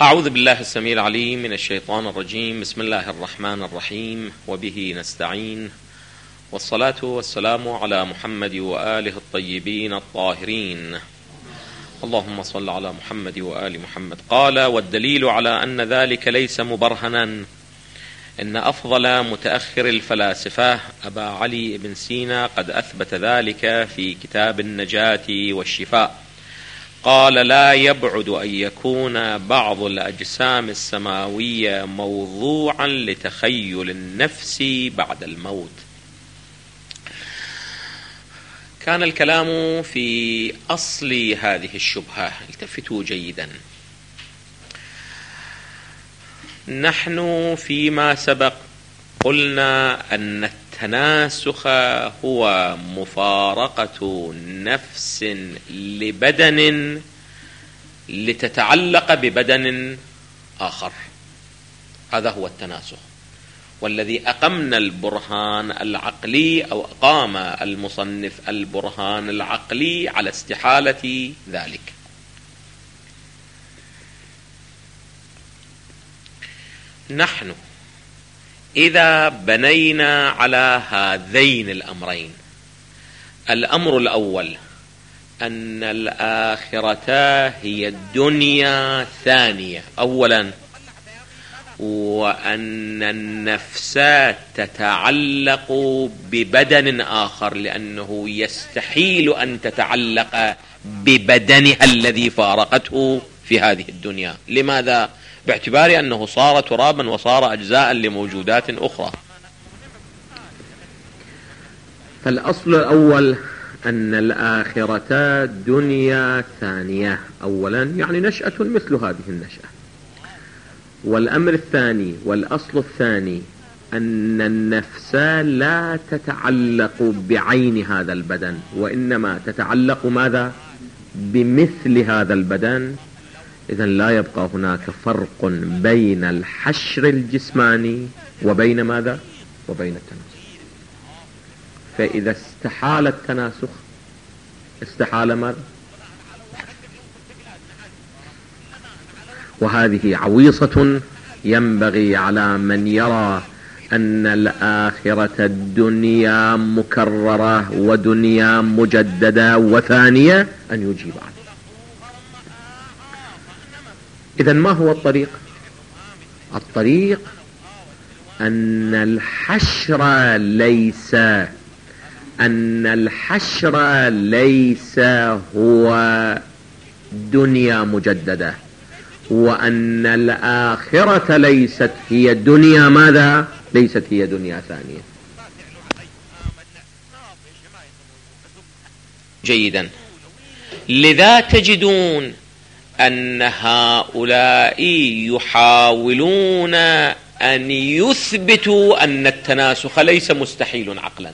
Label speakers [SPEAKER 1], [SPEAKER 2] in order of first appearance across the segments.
[SPEAKER 1] أعوذ بالله السميع العليم من الشيطان الرجيم. بسم الله الرحمن الرحيم، وبه نستعين، والصلاة والسلام على محمد وآله الطيبين الطاهرين. اللهم صل على محمد وآل محمد. قال: والدليل على أن ذلك ليس مبرهنا إن أفضل متأخر الفلاسفة أبا علي بن سينا قد أثبت ذلك في كتاب النجاة والشفاء. قال: لا يبعد أن يكون بعض الأجسام السماوية موضوعا لتخيل النفس بعد الموت. كان الكلام في أصل هذه الشبهة. التفتوا جيدا. نحن فيما سبق قلنا أن التناسخ هو مفارقة نفس لبدن لتتعلق ببدن آخر. هذا هو التناسخ، والذي أقمنا البرهان العقلي، أو أقام المصنف البرهان العقلي على استحالة ذلك. نحن إذا بنينا على هذين الأمرين: الأمر الأول أن الآخرة هي الدنيا ثانية أولا، وأن النفس تتعلق ببدن آخر، لأنه يستحيل أن تتعلق ببدنها الذي فارقته في هذه الدنيا. لماذا؟ باعتبار أنه صار ترابا وصار أجزاء لموجودات أخرى. فالأصل الأول أن الآخرة دنيا ثانية أولا، يعني نشأة مثل هذه النشأة. والأمر الثاني والأصل الثاني أن النفس لا تتعلق بعين هذا البدن، وإنما تتعلق ماذا؟ بمثل هذا البدن. إذن لا يبقى هناك فرق بين الحشر الجسماني وبين ماذا؟ وبين التناسخ. فإذا استحال التناسخ استحال ماذا؟ وهذه عويصة ينبغي على من يرى أن الآخرة الدنيا مكررة ودنيا مجددة وثانية أن يجيب عنه. إذن ما هو الطريق؟ الطريق أن الحشر ليس هو دنيا مجددة، وأن الآخرة ليست هي دنيا ماذا؟ ليست هي دنيا ثانية. جيدا. لذا تجدون أن هؤلاء يحاولون أن يثبتوا أن التناسخ ليس مستحيل عقلا.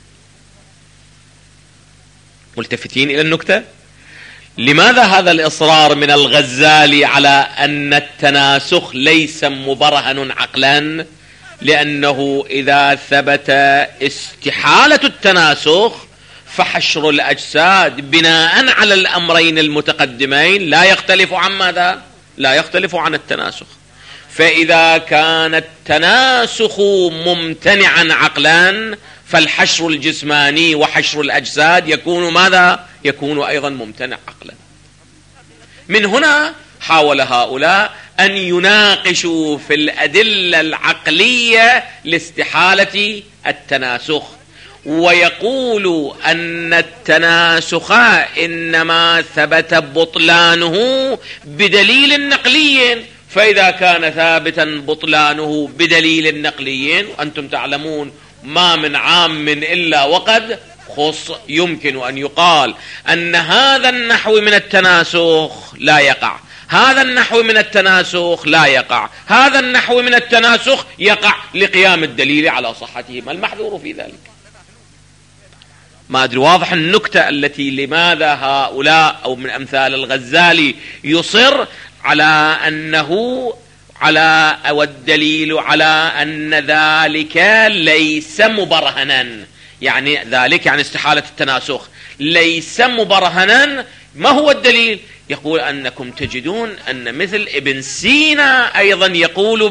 [SPEAKER 1] ملتفتين إلى النكتة؟ لماذا هذا الإصرار من الغزالي على أن التناسخ ليس مبرهن عقلا؟ لأنه إذا ثبت استحالة التناسخ فحشر الأجساد بناء على الأمرين المتقدمين لا يختلف عن ماذا؟ لا يختلف عن التناسخ. فإذا كان التناسخ ممتنعا عقلا فالحشر الجسماني وحشر الأجساد يكون ماذا؟ يكون أيضا ممتنع عقلا. من هنا حاول هؤلاء أن يناقشوا في الأدلة العقلية لاستحالة التناسخ، ويقول أن التناسخ إنما ثبت بطلانه بدليل نقلي. فإذا كان ثابتا بطلانه بدليل نقلي، وأنتم تعلمون ما من عام إلا وقد خص، يمكن أن يقال أن هذا النحو من التناسخ لا يقع، هذا النحو من التناسخ لا يقع، هذا النحو من التناسخ يقع لقيام الدليل على صحته. ما المحذور في ذلك؟ ما أدري واضح النكتة التي لماذا هؤلاء أو من أمثال الغزالي يصر على أنه والدليل على أن ذلك ليس مبرهنا، يعني ذلك يعني استحالة التناسخ ليس مبرهنا. ما هو الدليل؟ يقول أنكم تجدون أن مثل ابن سينا أيضا يقول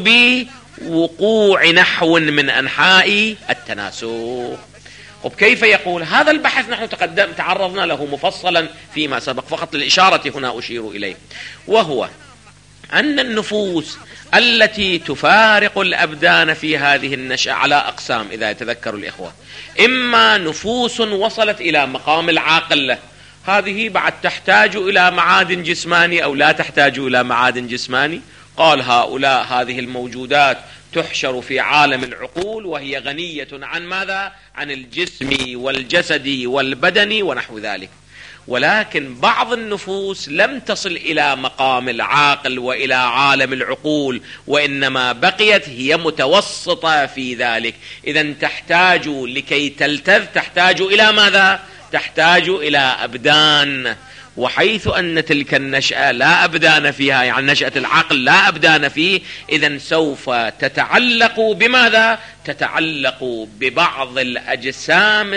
[SPEAKER 1] بوقوع نحو من أنحاء التناسخ. وكيف يقول هذا البحث؟ نحن تعرضنا له مفصلا فيما سبق، فقط للإشارة هنا أشير إليه، وهو أن النفوس التي تفارق الأبدان في هذه النشأة على أقسام إذا يتذكر الإخوة. إما نفوس وصلت إلى مقام العاقل، هذه بعد تحتاج إلى معادن جسماني أو لا تحتاج إلى معادن جسماني. قال هؤلاء هذه الموجودات تحشر في عالم العقول وهي غنية عن ماذا؟ عن الجسم والجسد والبدن ونحو ذلك. ولكن بعض النفوس لم تصل إلى مقام العاقل وإلى عالم العقول، وإنما بقيت هي متوسطة في ذلك. إذن تحتاج لكي تلتذ تحتاج إلى ماذا؟ تحتاج إلى أبدان. وحيث أن تلك النشأة لا أبدان فيها، يعني نشأة العقل لا أبدان فيه، إذن سوف تتعلق بماذا؟ تتعلق ببعض الأجسام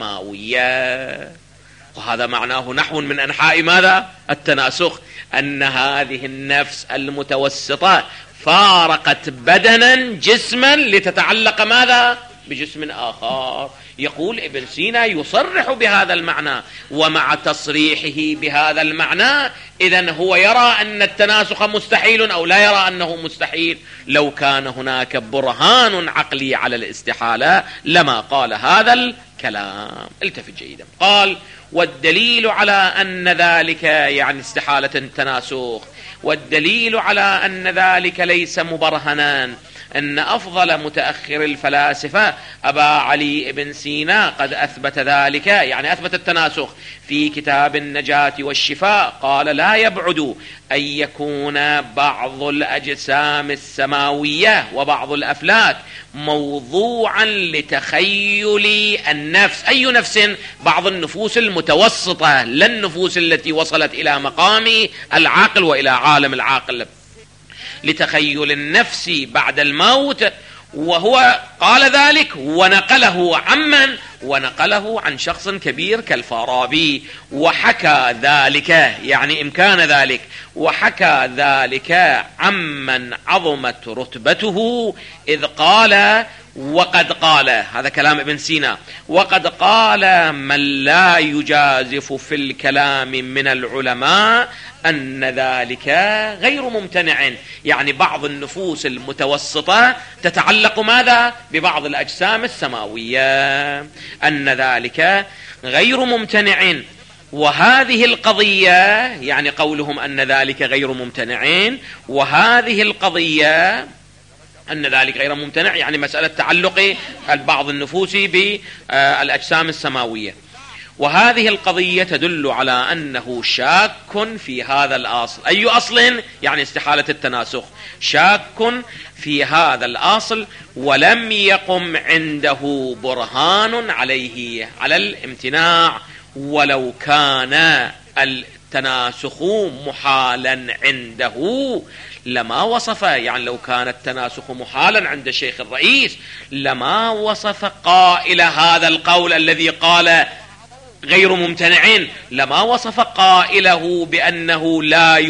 [SPEAKER 1] السماوية. وهذا معناه نحو من أنحاء ماذا؟ التناسخ، أن هذه النفس المتوسطة فارقت بدنا جسما لتتعلق ماذا؟ بجسم آخر. يقول ابن سينا يصرح بهذا المعنى، ومع تصريحه بهذا المعنى إذن هو يرى أن التناسخ مستحيل أو لا يرى أنه مستحيل. لو كان هناك برهان عقلي على الاستحالة لما قال هذا الكلام. التفت جيدا. قال والدليل على أن ذلك، يعني استحالة التناسخ، والدليل على أن ذلك ليس مبرهنا أن أفضل متأخر الفلاسفة أبا علي بن سينا قد أثبت ذلك، يعني أثبت التناسخ في كتاب النجاة والشفاء. قال لا يبعد أن يكون بعض الأجسام السماوية وبعض الأفلاك موضوعا لتخيل النفس. أي نفس؟ بعض النفوس المتوسطة، لا النفوس التي وصلت إلى مقام العقل وإلى عالم العقل، لتخيل النفس بعد الموت. وهو قال ذلك ونقله عمن؟ ونقله عن شخص كبير كالفارابي، وحكى ذلك، يعني إمكان ذلك، وحكى ذلك عمن عظمت رتبته إذ قال وقد قال، هذا كلام ابن سينا، وقد قال من لا يجازف في الكلام من العلماء أن ذلك غير ممتنع. يعني بعض النفوس المتوسطة تتعلق ماذا؟ ببعض الأجسام السماوية، أن ذلك غير ممتنع. وهذه القضية، يعني قولهم أن ذلك غير ممتنع، وهذه القضية أن ذلك غير ممتنع، يعني مسألة تعلق بعض النفوس بالأجسام السماوية. وهذه القضية تدل على أنه شاك في هذا الأصل. أي أصل؟ يعني استحالة التناسخ. شاك في هذا الأصل ولم يقم عنده برهان عليه على الامتناع، ولو كان التناسخ محالا عنده لما وصف، يعني لو كان التناسخ محالا عند الشيخ الرئيس لما وصف قائل هذا القول الذي قال غير ممتنع، لما وصف قائله بأنه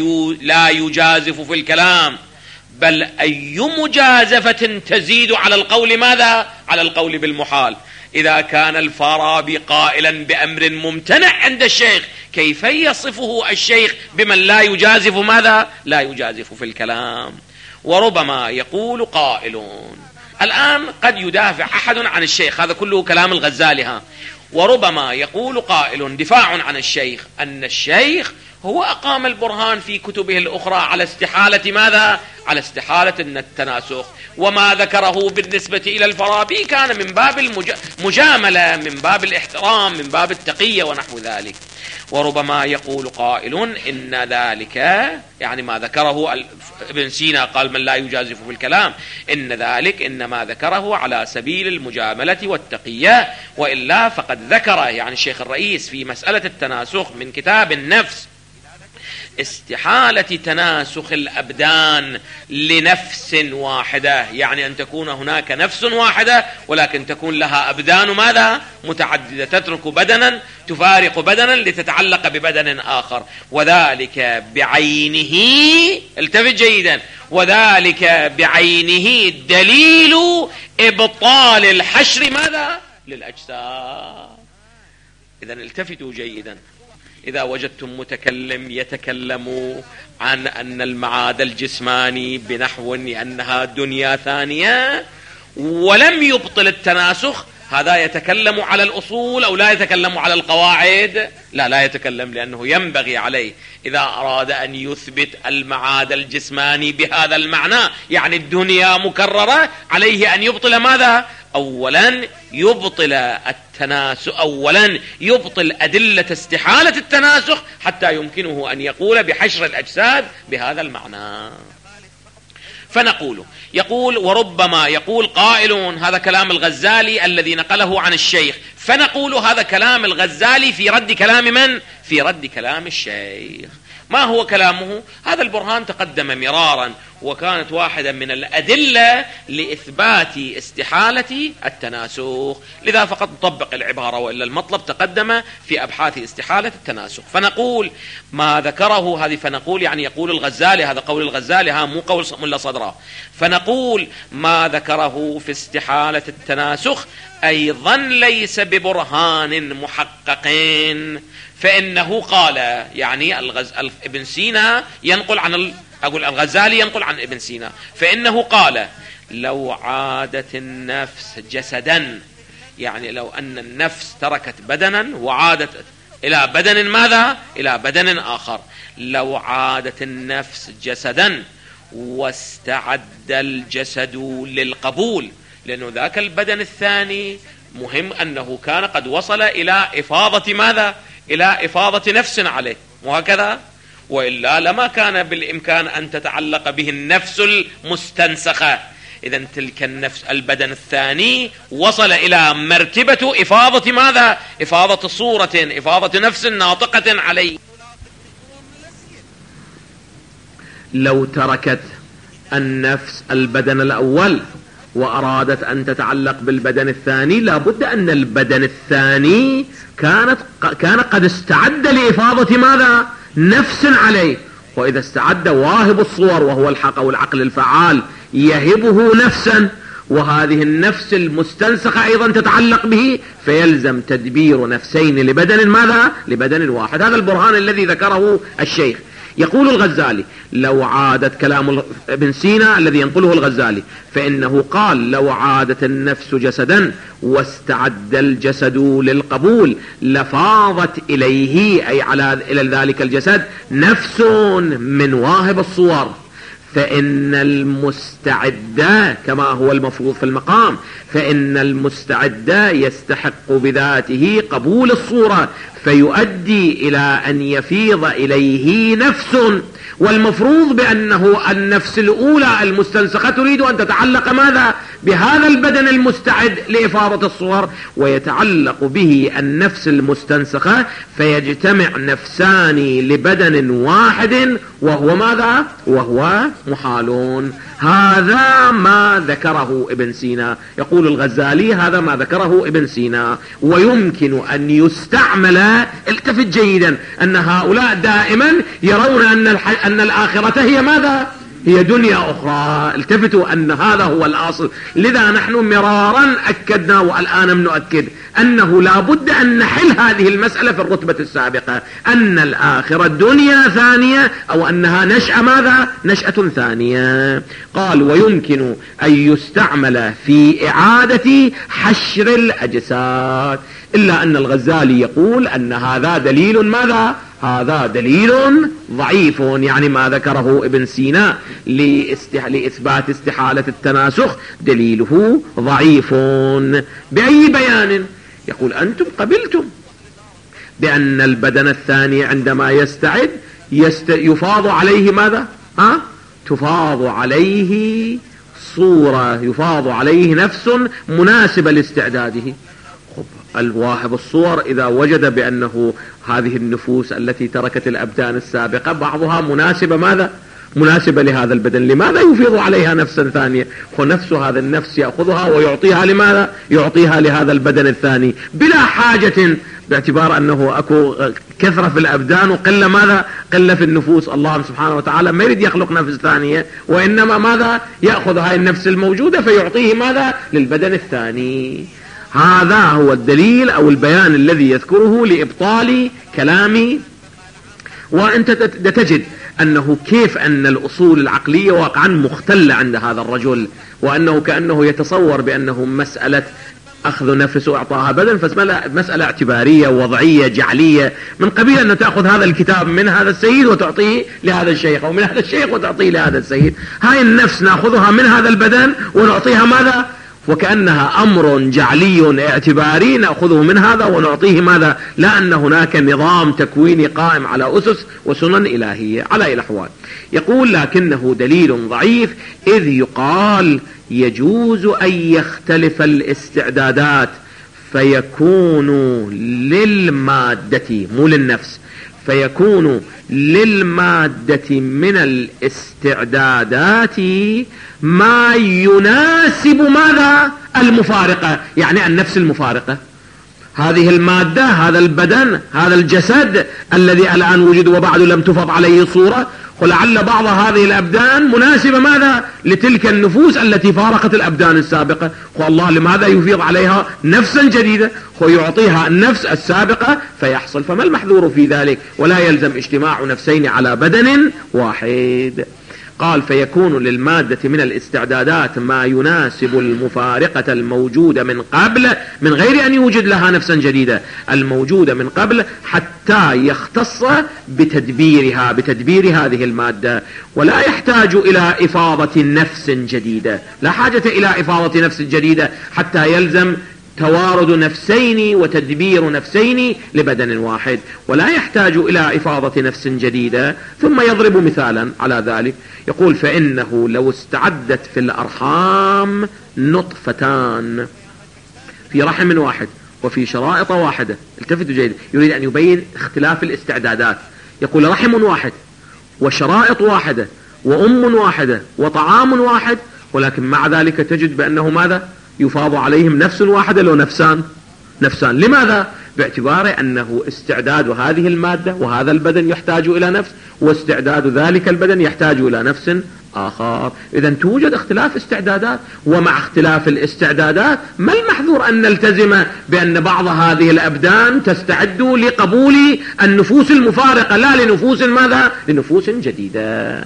[SPEAKER 1] لا يجازف في الكلام، بل أي مجازفة تزيد على القول ماذا؟ على القول بالمحال. إذا كان الفارابي قائلا بأمر ممتنع عند الشيخ، كيف يصفه الشيخ بمن لا يجازف ماذا؟ لا يجازف في الكلام. وربما يقول قائلون، الآن قد يدافع أحد عن الشيخ، هذا كله كلام الغزالي، وربما يقول قائل دفاع عن الشيخ أن الشيخ هو أقام البرهان في كتبه الأخرى على استحالة ماذا؟ على استحالة التناسخ، وما ذكره بالنسبة إلى الفارابي كان من باب المجاملة، من باب الاحترام، من باب التقية ونحو ذلك. وربما يقول قائل إن ذلك، يعني ما ذكره ابن سينا قال من لا يجازف في الكلام، إن ذلك إنما ذكره على سبيل المجاملة والتقية، وإلا فقد ذكر، يعني الشيخ الرئيس في مسألة التناسخ من كتاب النفس استحالة تناسخ الأبدان لنفس واحدة، يعني أن تكون هناك نفس واحدة ولكن تكون لها أبدان ماذا؟ متعددة، تترك بدنا تفارق بدنا لتتعلق ببدن آخر، وذلك بعينه، التفت جيدا، وذلك بعينه دليل إبطال الحشر ماذا؟ للأجساد. إذن التفتوا جيدا، إذا وجدتم متكلم يتكلم عن أن المعاد الجسماني بنحو أنها دنيا ثانية ولم يبطل التناسخ، هذا يتكلم على الأصول أو لا يتكلم على القواعد؟ لا يتكلم، لأنه ينبغي عليه إذا أراد أن يثبت المعاد الجسماني بهذا المعنى، يعني الدنيا مكررة، عليه أن يبطل ماذا؟ أولا يبطل التناسخ، أولا يبطل أدلة استحالة التناسخ حتى يمكنه أن يقول بحشر الأجساد بهذا المعنى. فنقول، يقول وربما يقول قائل، هذا كلام الغزالي الذي نقله عن الشيخ، فنقول هذا كلام الغزالي في رد كلام من؟ في رد كلام الشيخ. ما هو كلامه؟ هذا البرهان تقدم مرارا، وكانت واحدة من الأدلة لإثبات استحالة التناسخ، لذا فقط نطبق العبارة، وإلا المطلب تقدم في أبحاث استحالة التناسخ. فنقول ما ذكره، هذه فنقول يعني يقول الغزالي، هذا قول الغزالي، ها مو قول ملا صدرا. فنقول ما ذكره في استحالة التناسخ أيضا ليس ببرهان محققين، فإنه قال، يعني ابن سينا ينقل عن أقول الغزالي ينقل عن ابن سينا، فإنه قال لو عادت النفس جسدا، يعني لو أن النفس تركت بدنا وعادت إلى بدن ماذا؟ إلى بدن آخر، لو عادت النفس جسدا واستعد الجسد للقبول، لأنه ذاك البدن الثاني مهم أنه كان قد وصل إلى إفاضة ماذا؟ إلى إفاضة نفس عليه، وهكذا، وإلا لما كان بالإمكان أن تتعلق به النفس المستنسخة. إذن تلك النفس البدن الثاني وصل إلى مرتبة إفاضة ماذا؟ إفاضة صورة، إفاضة نفس ناطقة عليه. لو تركت النفس البدن الأول وأرادت أن تتعلق بالبدن الثاني، لابد أن البدن الثاني كان قد استعد لإفاضة ماذا؟ نفس عليه، وإذا استعد واهب الصور وهو الحق أو العقل الفعال يهبه نفسا، وهذه النفس المستنسخة أيضا تتعلق به، فيلزم تدبير نفسين لبدن ماذا؟ لبدن واحد. هذا البرهان الذي ذكره الشيخ. يقول الغزالي لو عادت، كلام ابن سينا الذي ينقله الغزالي، فإنه قال لو عادت النفس جسدا واستعد الجسد للقبول لفاضت إليه، أي إلى ذلك الجسد، نفس من واهب الصور، فإن المستعد كما هو المفروض في المقام، فإن المستعد يستحق بذاته قبول الصورة، فيؤدي إلى أن يفيض إليه نفس، والمفروض بأنه النفس الأولى المستنسخة تريد أن تتعلق ماذا؟ بهذا البدن المستعد لإفاضة الصور، ويتعلق به النفس المستنسخة، فيجتمع نفسان لبدن واحد، وهو ماذا؟ وهو محالون. هذا ما ذكره ابن سينا. يقول الغزالي هذا ما ذكره ابن سينا، ويمكن أن يستعمل، التفت جيدا، أن هؤلاء دائما يرون أن الآخرة هي ماذا؟ هي دنيا أخرى. التفتوا أن هذا هو الأصل، لذا نحن مرارا أكدنا والآن نؤكد أنه لا بد أن نحل هذه المسألة في الرتبة السابقة، أن الآخرة دنيا ثانية، أو أنها نشأة ماذا؟ نشأة ثانية. قال ويمكن أن يستعمل في إعادة حشر الأجساد، إلا أن الغزالي يقول أن هذا دليل ماذا؟ هذا دليل ضعيف، يعني ما ذكره ابن سينا لإثبات استحالة التناسخ دليله ضعيف. بأي بيان؟ يقول أنتم قبلتم بأن البدن الثاني عندما يستعد يفاض عليه ماذا؟ تفاض عليه صورة، يفاض عليه نفس مناسبة لاستعداده.
[SPEAKER 2] الواهب الصور إذا وجد بأنه هذه النفوس التي تركت الأبدان السابقة بعضها مناسبة، ماذا؟ مناسبة لهذا البدن، لماذا يفيض عليها نفسا ثانية؟ ونفس هذا النفس يأخذها ويعطيها، لماذا؟ يعطيها لهذا البدن الثاني بلا حاجة، باعتبار أنه أكو كثرة في الأبدان وقلة ماذا؟ قلة في النفوس. الله سبحانه وتعالى ما يريد يخلق نفس ثانية، وإنما ماذا؟ يأخذ هاي النفس الموجودة فيعطيه ماذا؟ للبدن الثاني. هذا هو الدليل أو البيان الذي يذكره لإبطال كلامي. وأنت تجد أنه كيف أن الأصول العقلية واقعا مختلة عند هذا الرجل، وأنه كأنه يتصور بأنه مسألة أخذ نفس وإعطاها بدن فمسألة اعتبارية وضعية جعلية، من قبيل أن تأخذ هذا الكتاب من هذا السيد وتعطيه لهذا الشيخ، أو من هذا الشيخ وتعطيه لهذا السيد. هاي النفس نأخذها من هذا البدن ونعطيها ماذا؟ وكأنها أمر جعلي اعتباري نأخذه من هذا ونعطيه ماذا؟ لا أن هناك نظام تكويني قائم على أسس وسنن إلهية على الأحوال. يقول لكنه دليل ضعيف، إذ يقال يجوز أن يختلف الاستعدادات فيكون للمادة مو للنفس، فيكون للمادة من الاستعدادات ما يناسب ماذا؟ المفارقة، يعني النفس المفارقة. هذه المادة، هذا البدن، هذا الجسد الذي الآن وجد وبعد لم تفض عليه صورة، ولعل بعض هذه الأبدان مناسبة ماذا؟ لتلك النفوس التي فارقت الأبدان السابقة، والله لماذا يفيض عليها نفسا جديدة ويعطيها النفس السابقة فيحصل. فما المحذور في ذلك؟ ولا يلزم اجتماع نفسين على بدن واحد. قال فيكون للمادة من الاستعدادات ما يناسب المفارقة الموجودة من قبل، من غير أن يوجد لها نفسا جديدة، الموجودة من قبل، حتى يختص بتدبيرها، بتدبير هذه المادة، ولا يحتاج إلى إفاضة نفس جديدة، لا حاجة إلى إفاضة نفس جديدة حتى يلزم توارد نفسين وتدبير نفسين لبدن واحد، ولا يحتاج إلى إفاضة نفس جديدة. ثم يضرب مثالا على ذلك، يقول فإنه لو استعدت في الأرحام نطفتان في رحم واحد وفي شرائط واحدة. التفتوا جيدا، يريد أن يبين اختلاف الاستعدادات. يقول رحم واحد وشرائط واحدة وأم واحدة وطعام واحد، ولكن مع ذلك تجد بأنه ماذا؟ يفاض عليهم نفس واحدة لو نفسان. لماذا؟ باعتبار أنه استعداد هذه المادة وهذا البدن يحتاج إلى نفس، واستعداد ذلك البدن يحتاج إلى نفس آخر. إذن توجد اختلاف استعدادات، ومع اختلاف الاستعدادات ما المحذور أن نلتزم بأن بعض هذه الأبدان تستعد لقبول النفوس المفارقة، لا لنفوس ماذا؟ لنفوس جديدة.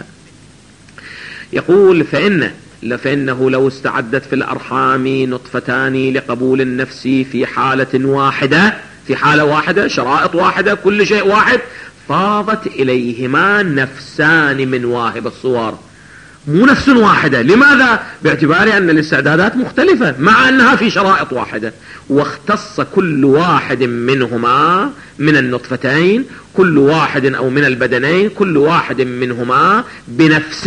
[SPEAKER 2] يقول فإنه لو استعدت في الأرحام نطفتان لقبول النفس في حالة واحدة، في حالة واحدة، شرائط واحدة، كل شيء واحد، فاضت إليهما نفسان من واهب الصور، مو نفس واحدة. لماذا؟ باعتبار أن الاستعدادات مختلفة مع أنها في شرائط واحدة، واختص كل واحد منهما من النطفتين، كل واحد أو من البدنين، كل واحد منهما بنفس،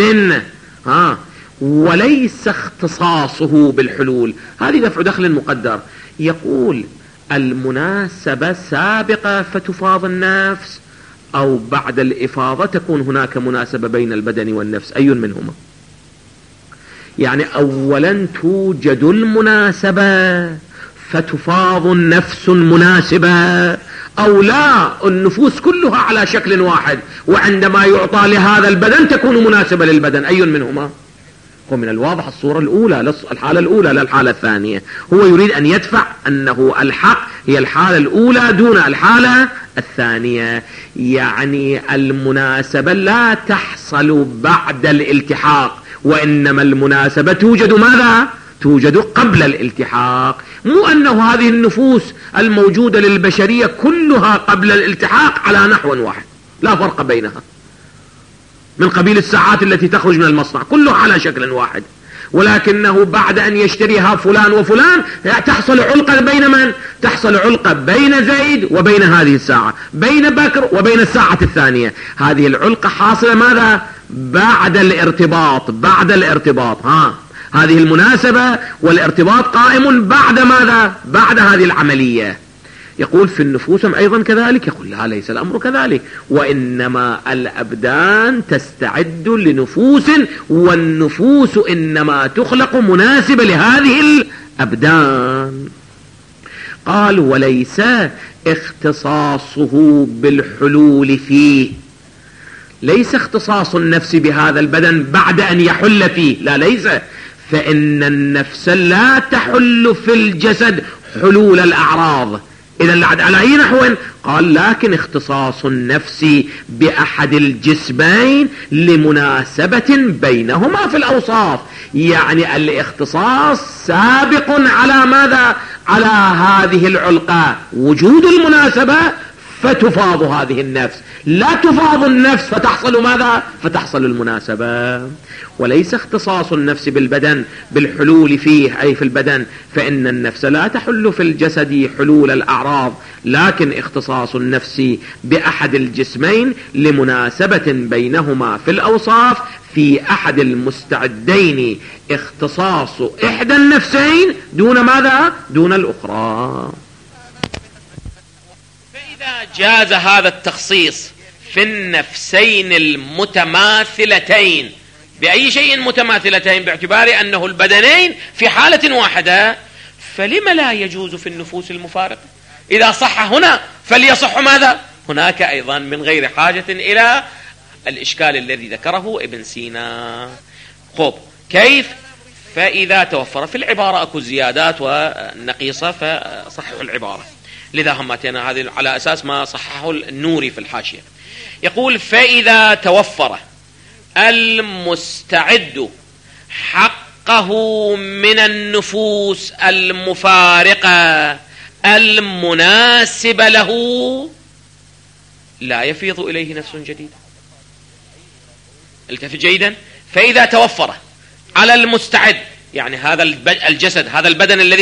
[SPEAKER 2] وليس اختصاصه بالحلول. هذه دفع دخل مقدر. يقول المناسبة سابقة فتفاض النفس، أو بعد الإفاضة تكون هناك مناسبة بين البدن والنفس، أي منهما؟ يعني أولا توجد المناسبة فتفاض النفس مناسبة، أو لا النفوس كلها على شكل واحد، وعندما يعطى لهذا البدن تكون مناسبة للبدن، أي منهما؟ هو من الواضح الصورة الأولى، الحالة الأولى لا الحالة الثانية. هو يريد أن يدفع أنه الحق هي الحالة الأولى دون الحالة الثانية، يعني المناسبة لا تحصل بعد الالتحاق، وإنما المناسبة توجد ماذا؟ توجد قبل الالتحاق. مو أنه هذه النفوس الموجودة للبشرية كلها قبل الالتحاق على نحو واحد، لا فرق بينها، من قبيل الساعات التي تخرج من المصنع كلها على شكل واحد، ولكنه بعد أن يشتريها فلان وفلان تحصل علقة بين من؟ تحصل علقة بين زيد وبين هذه الساعة، بين بكر وبين الساعة الثانية. هذه العلقة حاصلة ماذا؟ بعد الارتباط، بعد الارتباط. هذه المناسبة والارتباط قائم بعد ماذا؟ بعد هذه العملية. يقول في النفوس أيضا كذلك؟ يقول لا، ليس الأمر كذلك، وإنما الأبدان تستعد لنفوس، والنفوس إنما تخلق مناسبة لهذه الأبدان. قال وليس اختصاصه بالحلول فيه، ليس اختصاص النفس بهذا البدن بعد أن يحل فيه، لا ليس، فإن النفس لا تحل في الجسد حلول الأعراض. إذا على أي نحو؟ قال لكن اختصاص النفس بأحد الجسمين لمناسبة بينهما في الأوصاف، يعني الاختصاص سابق على ماذا؟ على هذه العلقة، وجود المناسبة فتفاض هذه النفس، لا تفاض النفس فتحصل ماذا؟ فتحصل المناسبة. وليس اختصاص النفس بالبدن بالحلول فيه أي في البدن، فإن النفس لا تحل في الجسد حلول الأعراض، لكن اختصاص النفس بأحد الجسمين لمناسبة بينهما في الأوصاف في أحد المستعدين، اختصاص إحدى النفسين دون ماذا؟ دون الأخرى.
[SPEAKER 1] فإذا جاز هذا التخصيص في النفسين المتماثلتين، بأي شيء متماثلتين؟ باعتبار أنه البدنين في حالة واحدة، فلما لا يجوز في النفوس المفارقة؟ إذا صح هنا فليصح ماذا؟ هناك أيضا، من غير حاجة إلى الإشكال الذي ذكره ابن سينا. خب كيف؟ فإذا توفر في العبارة أكو زيادات ونقيصة فصححوا العبارة، لذا هم أتينا هذه على أساس ما صححه النوري في الحاشية. يقول فإذا توفر المستعد حقه من النفوس المفارقة المناسبة له لا يفيض إليه نفس جديدة. التفت جيدا. فإذا توفر على المستعد، يعني هذا الجسد، هذا البدن الذي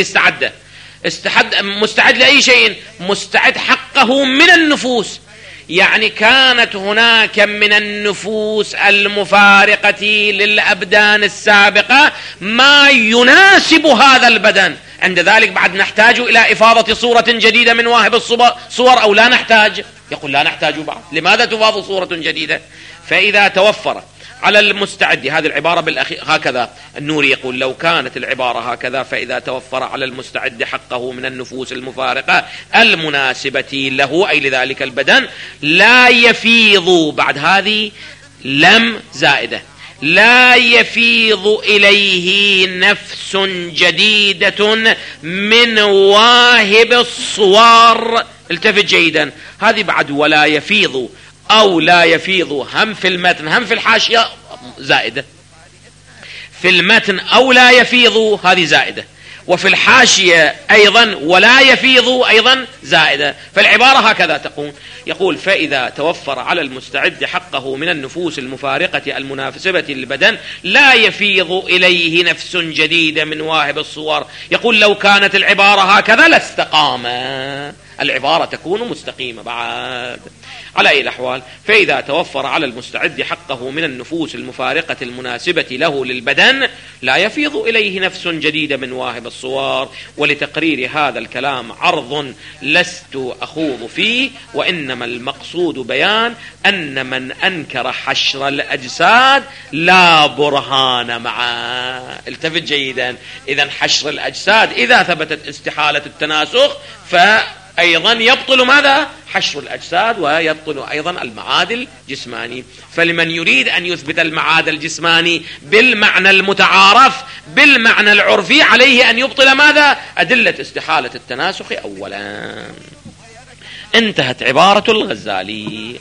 [SPEAKER 1] مستعد لأي شيء، مستعد حقه من النفوس، يعني كانت هناك من النفوس المفارقة للأبدان السابقة ما يناسب هذا البدن. عند ذلك بعد نحتاج إلى إفاضة صورة جديدة من واهب الصور أو لا نحتاج؟ يقول لا نحتاج بعد. لماذا تفاض صورة جديدة؟ فإذا توفر على المستعد، هذه العبارة بالأخير هكذا النوري يقول لو كانت العبارة هكذا فإذا توفر على المستعد حقه من النفوس المفارقة المناسبة له أي لذلك البدن لا يفيض، بعد هذه لم زائدة، لا يفيض إليه نفس جديدة من واهب الصور. التفت جيدا، هذه بعد ولا يفيض أو لا يفيض هم في المتن هم في الحاشية زائدة. في المتن أو لا يفيض هذه زائدة، وفي الحاشية أيضا ولا يفيض أيضا زائدة. فالعبارة هكذا تقول، يقول فإذا توفر على المستعد حقه من النفوس المفارقة المناسبة للبدن لا يفيض إليه نفس جديدة من واهب الصور. يقول لو كانت العبارة هكذا لاستقام، العبارة تكون مستقيمة بعد. على أي الأحوال فإذا توفر على المستعد حقه من النفوس المفارقة المناسبة له للبدن لا يفيض إليه نفس جديدة من واهب الصور. ولتقرير هذا الكلام عرض لست أخوض فيه، وإنما المقصود بيان أن من أنكر حشر الأجساد لا برهان معه. التفت جيدا، إذن حشر الأجساد إذا ثبتت استحالة التناسخ فأيضا يبطل ماذا؟ حشر الأجساد، ويبطل أيضا المعاد الجسماني. فلمن يريد أن يثبت المعاد الجسماني بالمعنى المتعارف بالمعنى العرفي عليه أن يبطل ماذا؟ أدلة استحالة التناسخ أولا. انتهت عبارة الغزالي.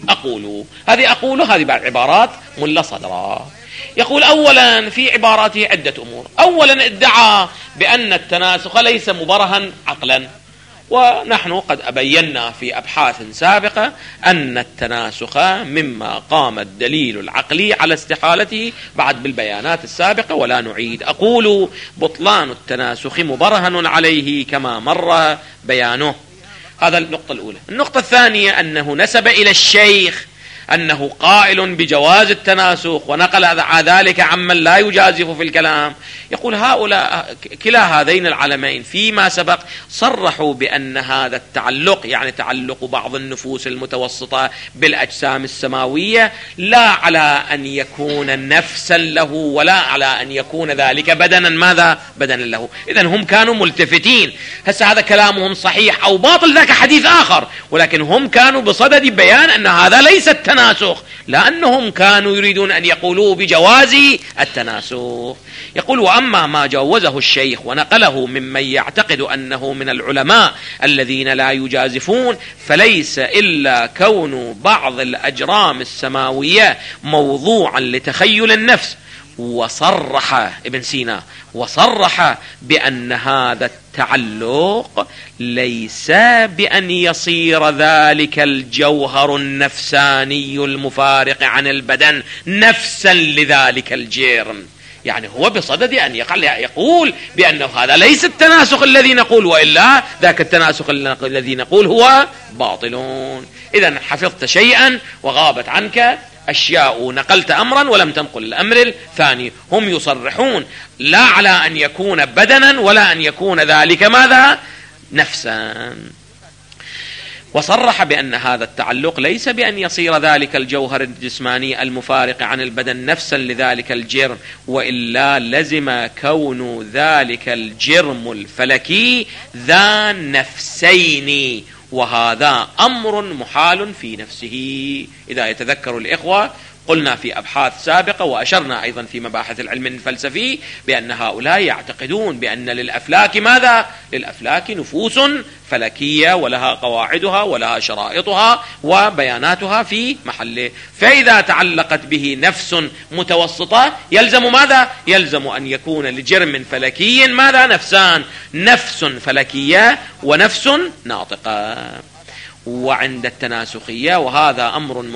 [SPEAKER 1] هذه بعد عبارات ملا صدرا. يقول أولا في عباراته عدة أمور. أولا ادعى بأن التناسخ ليس مبرهن عقلا، ونحن قد أبينا في أبحاث سابقة أن التناسخ مما قام الدليل العقلي على استحالته بعد بالبيانات السابقة ولا نعيد. أقول بطلان التناسخ مبرهن عليه كما مر بيانه. هذا النقطة الأولى. النقطة الثانية أنه نسب إلى الشيخ أنه قائل بجواز التناسخ ونقل ذلك عمن لا يجازف في الكلام، يقول هؤلاء كلا هذين العلمين فيما سبق صرحوا بأن هذا التعلق، يعني تعلق بعض النفوس المتوسطة بالأجسام السماوية، لا على أن يكون نفسا له ولا على أن يكون ذلك بدنا ماذا؟ بدنا له. إذن هم كانوا ملتفتين. هسه هذا كلامهم صحيح أو باطل ذاك حديث آخر، ولكن هم كانوا بصدد بيان أن هذا ليس التناسخ، لأنهم كانوا يريدون أن يقولوا بجواز التناسخ. يقول وأما ما جوزه الشيخ ونقله ممن يعتقد أنه من العلماء الذين لا يجازفون، فليس إلا كون بعض الأجرام السماوية موضوعا لتخيل النفس. وصرح ابن سينا بأن هذا التعلق ليس بأن يصير ذلك الجوهر النفساني المفارق عن البدن نفسا لذلك الجرم، يعني هو بصدد أن يقول بأنه هذا ليس التناسخ الذي نقول، وإلا ذاك التناسخ الذي نقول هو باطلون. إذن حفظت شيئا وغابت عنك أشياء، نقلت أمرا ولم تنقل الأمر الثاني. هم يصرحون لا على أن يكون بدنا ولا أن يكون ذلك ماذا؟ نفسا. وصرح بأن هذا التعلق ليس بأن يصير ذلك الجوهر الجسماني المفارق عن البدن نفسا لذلك الجرم، وإلا لزم كون ذلك الجرم الفلكي ذا نفسين، وهذا أمر محال في نفسه. إذا يتذكر الإخوة قلنا في أبحاث سابقة وأشرنا أيضا في مباحث العلم الفلسفي بأن هؤلاء يعتقدون بأن للأفلاك ماذا؟ للأفلاك نفوس فلكية ولها قواعدها ولها شرائطها وبياناتها في محله، فإذا تعلقت به نفس متوسطة يلزم ماذا؟ يلزم أن يكون لجرم فلكي ماذا؟ نفسان، نفس فلكية ونفس ناطقة. وعند التناسخية وهذا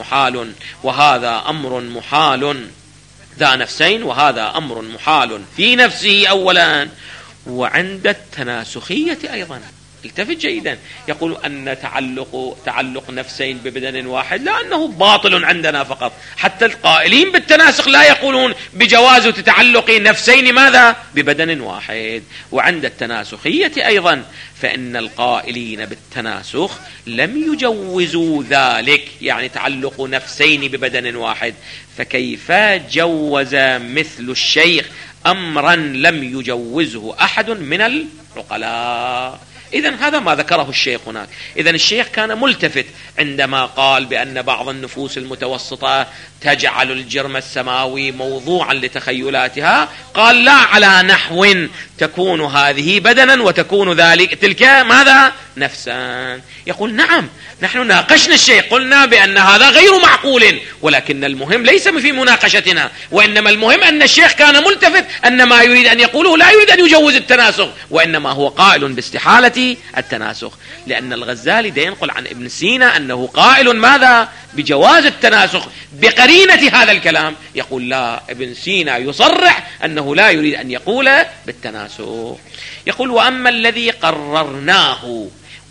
[SPEAKER 1] أمر محال ذا نفسين، وهذا أمر محال في نفسه أولا. وعند التناسخية أيضا التفت جيدا، يقول أن تعلق نفسين ببدن واحد لأنه باطل عندنا فقط، حتى القائلين بالتناسخ لا يقولون بجواز تعلق نفسين ماذا؟ ببدن واحد. وعند التناسخية أيضا فإن القائلين بالتناسخ لم يجوزوا ذلك، يعني تعلق نفسين ببدن واحد، فكيف جوز مثل الشيخ أمرا لم يجوزه أحد من العقلاء؟ إذن هذا ما ذكره الشيخ هناك. إذن الشيخ كان ملتفت عندما قال بأن بعض النفوس المتوسطة تجعل الجرم السماوي موضوعا لتخيلاتها، قال لا على نحو تكون هذه بدنا وتكون ذلك تلك ماذا؟ نفسا. يقول نعم، نحن ناقشنا الشيخ، قلنا بأن هذا غير معقول، ولكن المهم ليس في مناقشتنا، وإنما المهم أن الشيخ كان ملتفت أن ما يريد أن يقوله لا يريد أن يجوز التناسخ، وإنما هو قائل باستحالة التناسخ، لأن الغزالي ينقل عن ابن سينا أنه قائل ماذا؟ بجواز التناسخ بقرينة هذا الكلام. يقول لا، ابن سينا يصرح أنه لا يريد أن يقول بالتناسخ. يقول وأما الذي قررناه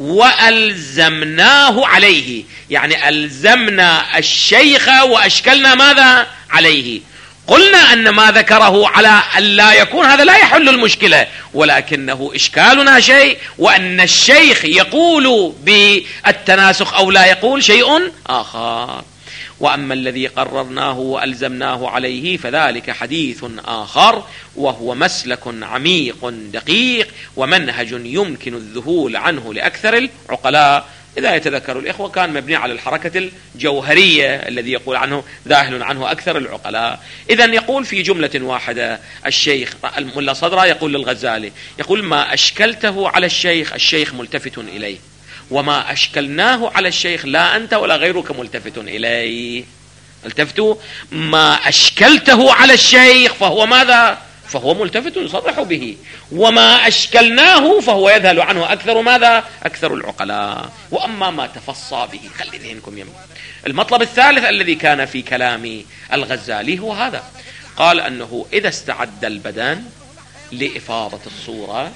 [SPEAKER 1] وألزمناه عليه، يعني ألزمنا الشيخ وأشكلنا ماذا عليه، قلنا أن ما ذكره على أن لا يكون هذا لا يحل المشكلة، ولكنه إشكالنا شيء، وأن الشيخ يقول بالتناسخ أو لا يقول شيء آخر. وأما الذي قررناه وألزمناه عليه فذلك حديث آخر، وهو مسلك عميق دقيق ومنهج يمكن الذهول عنه لأكثر العقلاء. إذا يتذكر الإخوة كان مبني على الحركة الجوهرية الذي يقول عنه ذاهل عنه أكثر العقلاء. إذن يقول في جملة واحدة الشيخ الملا صدرة يقول للغزالي، يقول ما أشكلته على الشيخ ملتفت إليه، وما أشكلناه على الشيخ لا أنت ولا غيرك ملتفت إليه. التفتوا، ما أشكلته على الشيخ فهو ماذا؟ فهو ملتفت يصرح به، وما أشكلناه فهو يذهل عنه أكثر ماذا؟ أكثر العقلاء. وأما ما تفصى به، خلي ذهنكم يم. المطلب الثالث الذي كان في كلام الغزالي هو هذا، قال أنه إذا استعد البدن لإفاضة الصورة،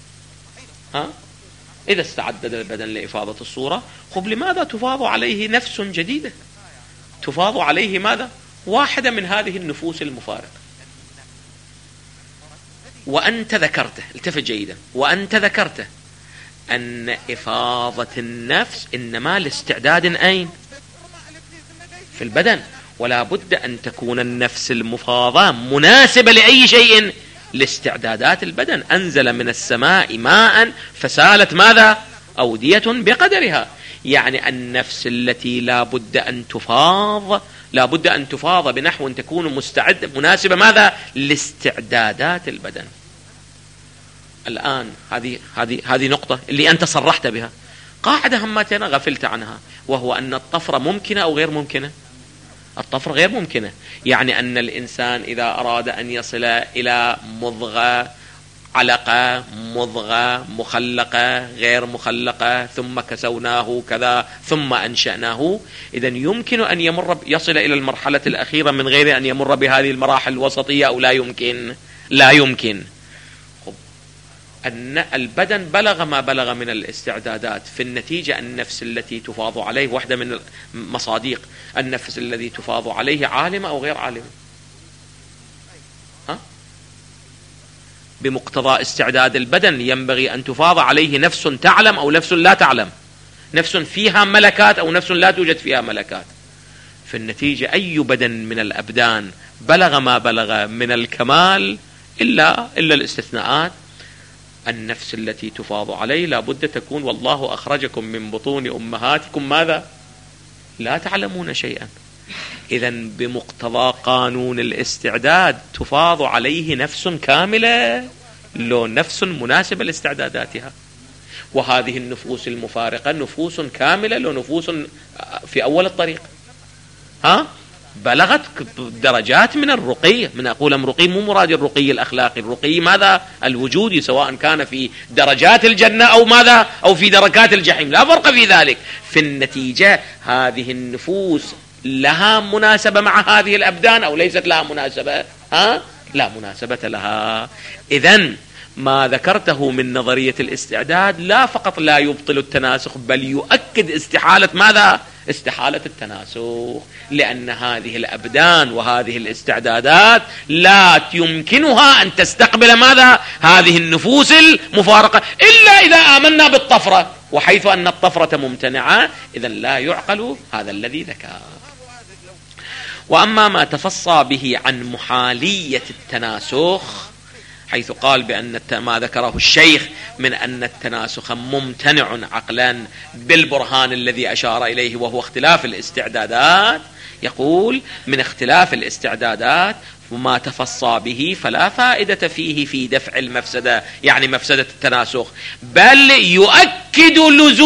[SPEAKER 1] إذا استعد البدن لإفاضة الصورة، خب لماذا تفاض عليه نفس جديدة؟ تفاض عليه ماذا؟ واحدة من هذه النفوس المفارقة. وأنت ذكرته، التفت جيدا، وأنت ذكرته أن إفاضة النفس إنما لاستعداد أين؟ في البدن. ولا بد أن تكون النفس المفاضة مناسبة لأي شيء؟ لاستعدادات البدن. أنزل من السماء ماء فسالت ماذا؟ أودية بقدرها. يعني النفس التي لا بد أن تفاض بنحو تكون مستعد مناسبة ماذا؟ لاستعدادات البدن. الآن هذه نقطة اللي أنت صرحت بها، قاعدة همتنا غفلت عنها، وهو أن الطفرة ممكنة أو غير ممكنة؟ الطفرة غير ممكنة. يعني أن الإنسان إذا أراد أن يصل إلى مضغة، علقة، مضغة مخلقة غير مخلقة، ثم كسوناه كذا ثم أنشأناه، إذن يمكن أن يصل إلى المرحلة الأخيرة من غير أن يمر بهذه المراحل الوسطية أو لا يمكن؟ لا يمكن. أن البدن بلغ ما بلغ من الاستعدادات، في النتيجة النفس التي تفاض عليه، واحدة من المصادق، النفس الذي تفاض عليه عالمة أو غير عالمة؟ بمقتضى استعداد البدن ينبغي أن تفاض عليه نفس تعلم أو نفس لا تعلم، نفس فيها ملكات أو نفس لا توجد فيها ملكات. في النتيجة أي بدن من الأبدان بلغ ما بلغ من الكمال إلا الاستثناءات، النفس التي تفاض عليه لا بد تكون والله أخرجكم من بطون أمهاتكم ماذا؟ لا تعلمون شيئا. إذن بمقتضى قانون الاستعداد تفاض عليه نفس كاملة، لو نفس مناسبة لاستعداداتها. وهذه النفوس المفارقة نفوس كاملة، لو نفوس في أول الطريق بلغت درجات من الرقي. من أقول رقي مو مراد الرقي الأخلاقي، الرقي ماذا؟ الوجودي، سواء كان في درجات الجنة أو ماذا؟ أو في دركات الجحيم، لا فرق في ذلك. في النتيجة هذه النفوس لها مناسبة مع هذه الأبدان أو ليست لها مناسبة؟ لا مناسبة لها. إذن ما ذكرته من نظرية الاستعداد لا فقط لا يبطل التناسخ، بل يؤكد استحالة ماذا؟ استحالة التناسخ، لأن هذه الأبدان وهذه الاستعدادات لا يمكنها أن تستقبل ماذا؟ هذه النفوس المفارقة، إلا إذا آمنا بالطفرة، وحيث أن الطفرة ممتنعة إذن لا يعقل هذا الذي ذكر. وأما ما تفصى به عن محالية التناسخ، حيث قال بأن ما ذكره الشيخ من أن التناسخ ممتنع عقلا بالبرهان الذي أشار إليه وهو اختلاف الاستعدادات، يقول من اختلاف الاستعدادات وما تفصى به فلا فائدة فيه في دفع المفسدة، يعني مفسدة التناسخ، بل يؤكد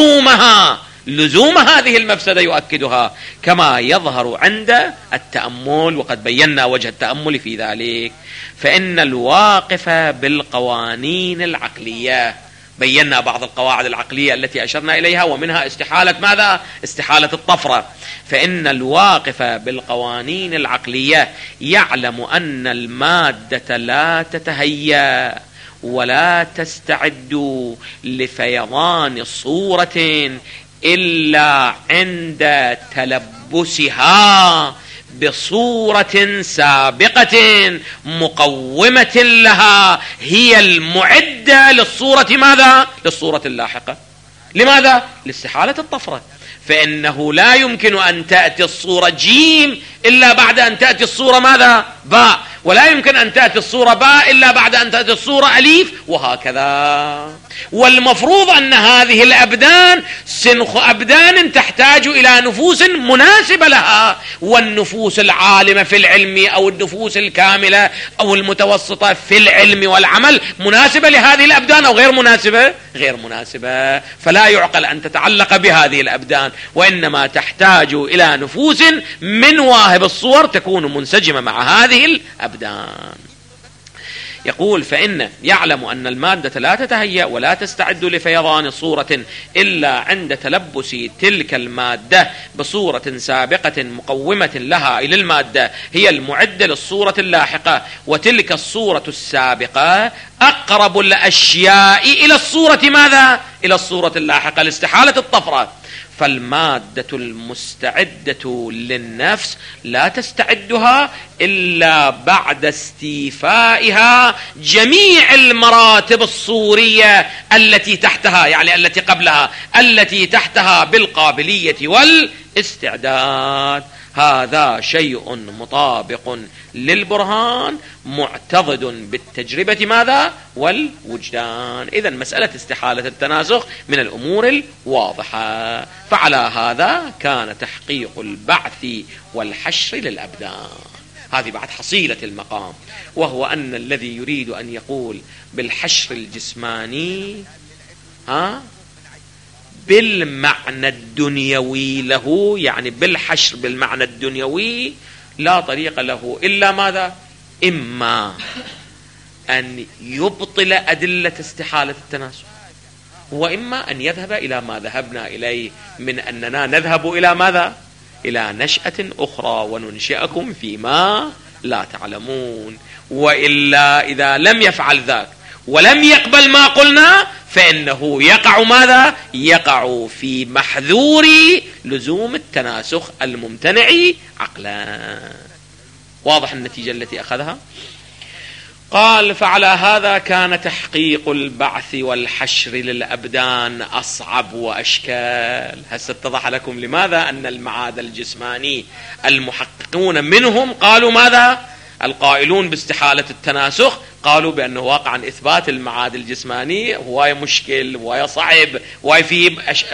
[SPEAKER 1] لزوم هذه المفسدة، يؤكدها كما يظهر عند التأمل، وقد بينا وجه التأمل في ذلك. فإن الواقف بالقوانين العقلية، بينا بعض القواعد العقلية التي أشرنا إليها، ومنها استحالة ماذا؟ استحالة الطفرة. فإن الواقف بالقوانين العقلية يعلم أن المادة لا تتهيأ ولا تستعد لفيضان صورة إلا عند تلبسها بصورة سابقة مقومة لها هي المعدة للصورة ماذا؟ للصورة اللاحقة. لماذا؟ لاستحالة الطفرة. فإنه لا يمكن أن تأتي الصورة جيم إلا بعد أن تأتي الصورة ماذا؟ باء، ولا يمكن أن تأتي الصورة باء إلا بعد أن تأتي الصورة أليف، وهكذا. والمفروض أن هذه الأبدان سنخ أبدان تحتاج إلى نفوس مناسبة لها، والنفوس العالمة في العلم أو النفوس الكاملة أو المتوسطة في العلم والعمل مناسبة لهذه الأبدان أو غير مناسبة؟ غير مناسبة. فلا يعقل أن تتعلق بهذه الأبدان، وإنما تحتاج إلى نفوس من واهب الصور تكون منسجمة مع هذه الأبدان. يقول فإن يعلم أن المادة لا تتهيأ ولا تستعد لفيضان صورة إلا عند تلبس تلك المادة بصورة سابقة مقومة لها إلى المادة هي المعدة للصورة اللاحقة، وتلك الصورة السابقة أقرب الأشياء إلى الصورة ماذا؟ إلى الصورة اللاحقة لاستحالة الطفرة. فالمادة المستعدة للنفس لا تستعدها إلا بعد استيفائها جميع المراتب الصورية التي تحتها، يعني التي قبلها، التي تحتها بالقابلية والاستعداد. هذا شيء مطابق للبرهان معتضد بالتجربة ماذا؟ والوجدان. إذن مسألة استحالة التناسخ من الأمور الواضحة. فعلى هذا كان تحقيق البعث والحشر للأبدان. هذه بعد حصيلة المقام، وهو أن الذي يريد أن يقول بالحشر الجسماني بالمعنى الدنيوي له، يعني بالحشر بالمعنى الدنيوي، لا طريق له إلا ماذا؟ إما أن يبطل أدلة استحالة التناسخ، وإما أن يذهب إلى ما ذهبنا إليه من أننا نذهب إلى ماذا؟ إلى نشأة أخرى وننشئكم فيما لا تعلمون. وإلا إذا لم يفعل ذاك ولم يقبل ما قلنا فإنه يقع ماذا؟ يقع في محذور لزوم التناسخ الممتنع عقلا. واضح النتيجة التي أخذها؟ قال فعلى هذا كان تحقيق البعث والحشر للأبدان أصعب وأشكال. هسه اتضح لكم لماذا أن المعاد الجسماني المحققون منهم قالوا ماذا؟ القائلون باستحالة التناسخ قالوا بأنه واقعا إثبات المعاد الجسماني هو مشكل وصعب وفيه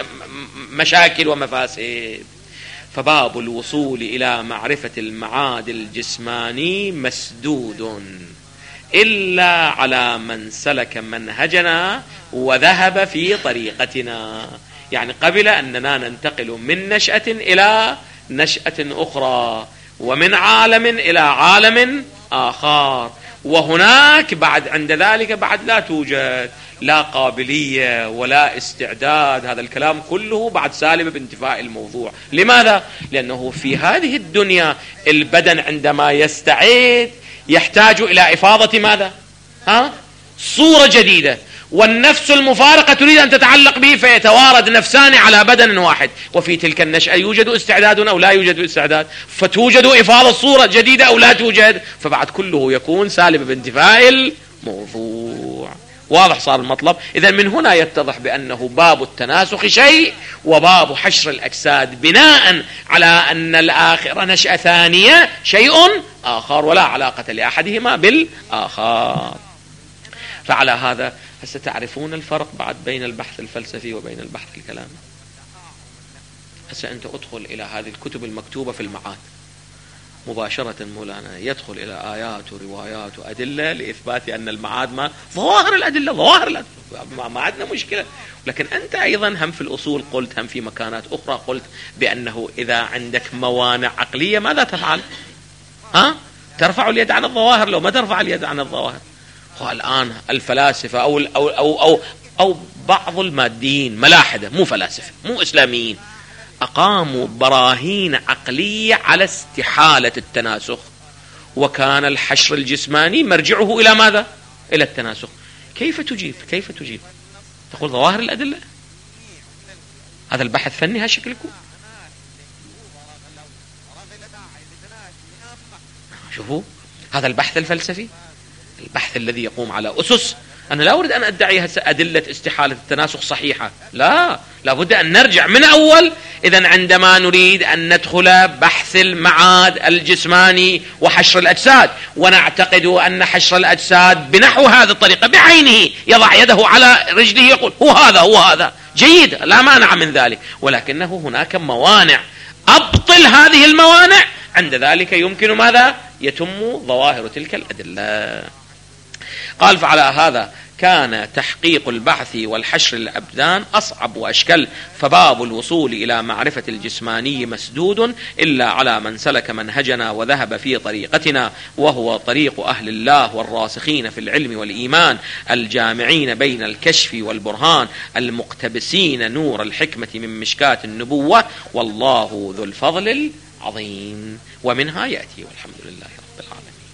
[SPEAKER 1] مشاكل ومفاسد. فباب الوصول إلى معرفة المعاد الجسماني مسدود إلا على من سلك منهجنا وذهب في طريقتنا. يعني قبل أننا ننتقل من نشأة إلى نشأة أخرى، ومن عالم إلى عالم آخر، وهناك بعد عند ذلك بعد لا توجد لا قابلية ولا استعداد. هذا الكلام كله بعد سالب بانتفاء الموضوع. لماذا؟ لأنه في هذه الدنيا البدن عندما يستعد يحتاج إلى إفاضة ماذا؟ صورة جديدة، والنفس المفارقة تريد أن تتعلق به، فيتوارد نفسان على بدن واحد، وفي تلك النشأة يوجد استعداد أو لا يوجد استعداد، فتوجد إفاضة صورة جديدة أو لا توجد، فبعد كله يكون سالب بانتفاء الموضوع. واضح صار المطلب؟ إذا من هنا يتضح بأنه باب التناسخ شيء، وباب حشر الأجساد بناء على أن الآخرة نشأة ثانية شيء آخر، ولا علاقة لأحدهما بالآخر. فعلى هذا ستعرفون الفرق بعد بين البحث الفلسفي وبين البحث الكلامي. هسه أنت أدخل إلى هذه الكتب المكتوبة في المعاد مباشرة، مولانا يدخل إلى آيات وروايات وأدلة لإثبات أن المعاد ما ظواهر الأدلة، ظواهر الأدلة ما عندنا مشكلة. لكن أنت أيضا هم في الأصول قلت، هم في مكانات أخرى قلت بأنه إذا عندك موانع عقلية ماذا تفعل؟ ترفع اليد عن الظواهر لو ما ترفع اليد عن الظواهر. والآن الفلاسفة أو بعض الماديين ملاحدة، مو فلاسفة مو إسلاميين، أقاموا براهين عقلية على استحالة التناسخ، وكان الحشر الجسماني مرجعه إلى ماذا؟ إلى التناسخ. كيف تجيب؟ تقول ظواهر الأدلة؟ هذا البحث فني هالشكلكم؟ شوفوا هذا البحث الفلسفي، البحث الذي يقوم على أسس. أنا لا أريد أن أدعي أدلة استحالة التناسخ صحيحة، لا بد أن نرجع من أول. إذن عندما نريد أن ندخل بحث المعاد الجسماني وحشر الأجساد، ونعتقد أن حشر الأجساد بنحو هذه الطريقة بعينه، يضع يده على رجله يقول هو هذا جيد، لا مانع من ذلك، ولكنه هناك موانع، أبطل هذه الموانع، عند ذلك يمكن ماذا؟ يتم ظواهر تلك الأدلة. قال فعلى هذا كان تحقيق البعث والحشر للأبدان أصعب وأشكل، فباب الوصول إلى معرفة الجسماني مسدود إلا على من سلك منهجنا وذهب في طريقتنا، وهو طريق أهل الله والراسخين في العلم والإيمان، الجامعين بين الكشف والبرهان، المقتبسين نور الحكمة من مشكاة النبوة، والله ذو الفضل العظيم. ومنها يأتي، والحمد لله.